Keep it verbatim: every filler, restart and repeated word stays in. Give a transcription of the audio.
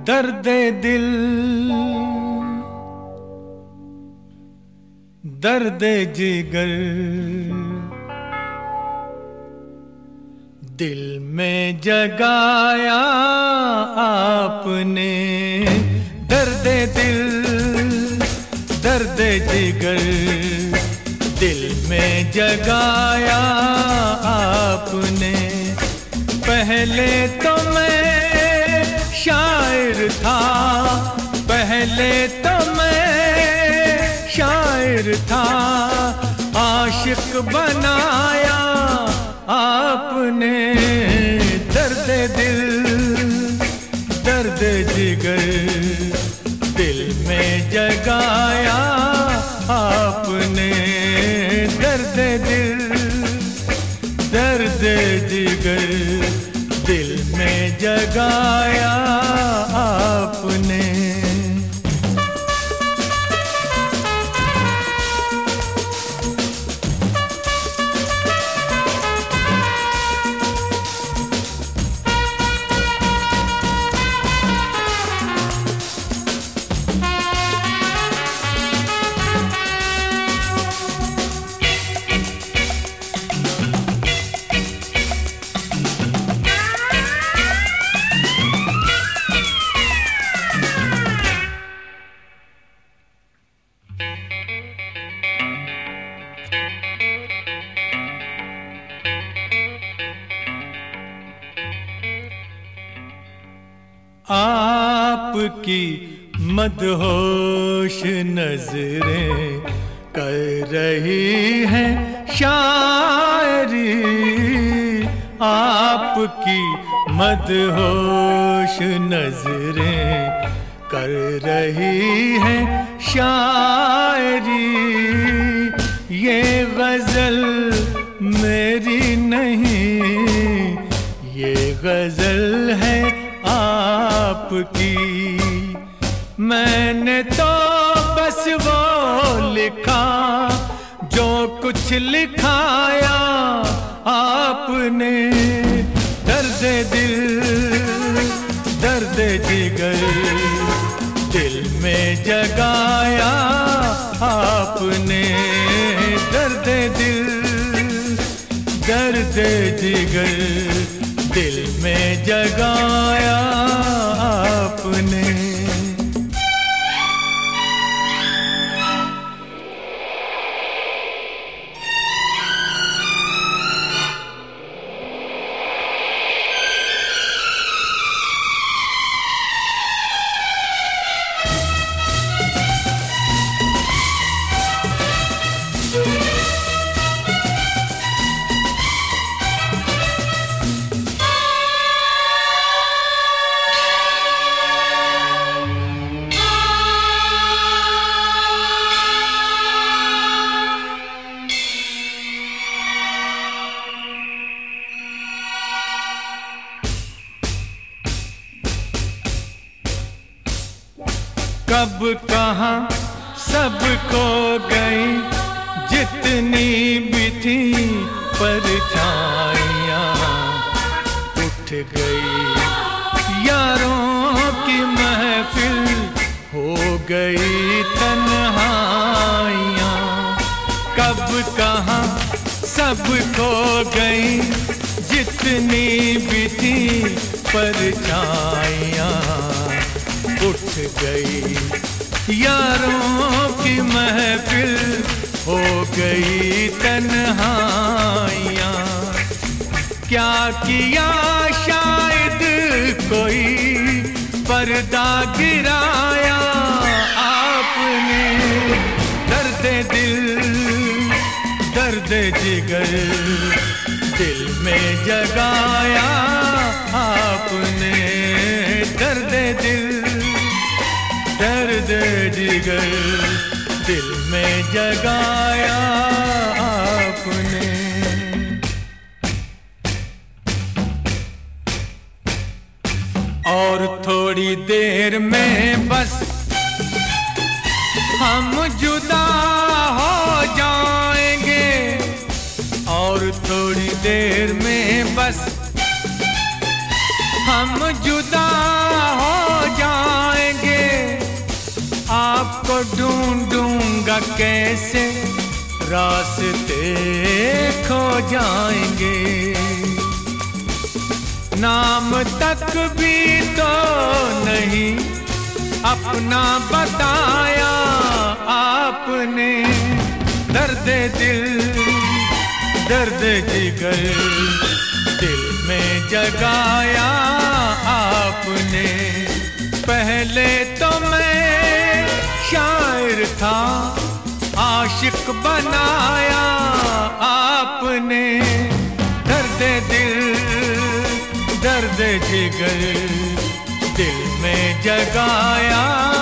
दर्द दिल दर्द जिगर दिल में जगाया आपने। दर्द दिल दर्द जिगर दिल में जगाया आपने। पहले तो मैं शायर था, पहले तो मैं शायर था, आशिक बनाया आपने। दर्द दिल दर्द जिगर दिल में जगाया आपने। दर्द दिल दर्द जिगर दिल में जगाया आपने। आपकी मदहोश नजरें कर रही हैं शायरी। आपकी मदहोश नजरें कर रही हैं शायरी। ये गजल मेरी नहीं, ये गजल है आपकी। मैंने तो बस वो लिखा जो कुछ लिखाया आपने। दर्द दिल दर्द जिगर दिल में जगाया आपने। दर्द दिल दर्द जिगर दिल में जगाया आपने। कब कहाँ सब खो गई जितनी भी थी परछाइयाँ। उठ गई यारों की महफिल, हो गई तन्हाइयाँ। कब कहाँ सब खो गई जितनी भी थी परछाइयाँ। उठ गई यारों की महफिल, हो गई तन्हाइयाँ। क्या किया शायद कोई पर्दा गिराया आपने। दर्द दिल दर्द जिगर दिल में जगाया आपने। दर्द दिल दर्द जिगर दिल में जगाया आपने। और थोड़ी देर में बस हम जुदा हो जाएंगे। और थोड़ी देर में बस हम जुदा हो जाएंगे। का कैसे रास्ते खो जाएंगे। नाम तक भी तो नहीं अपना बताया आपने, दर्द दिल दर्द जिगर दिल में जगाया आपने। पहले तो मैं शायर था, आशिक बनाया आपने, दर्द दिल दर्द जिगर दिल में जगाया